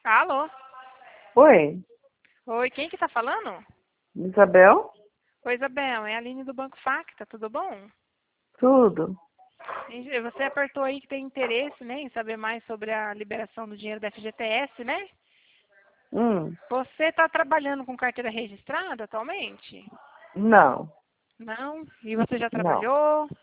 Alô? Oi, Oi, quem que tá falando? Isabel? Oi, Isabel, é a Aline do Banco Facta, tudo bom? Tudo? Você apertou aí que tem interesse, né, em saber mais sobre a liberação do dinheiro da FGTS, né? Hum, Você está trabalhando com carteira registrada atualmente? não, Não? E você já não. trabalhou?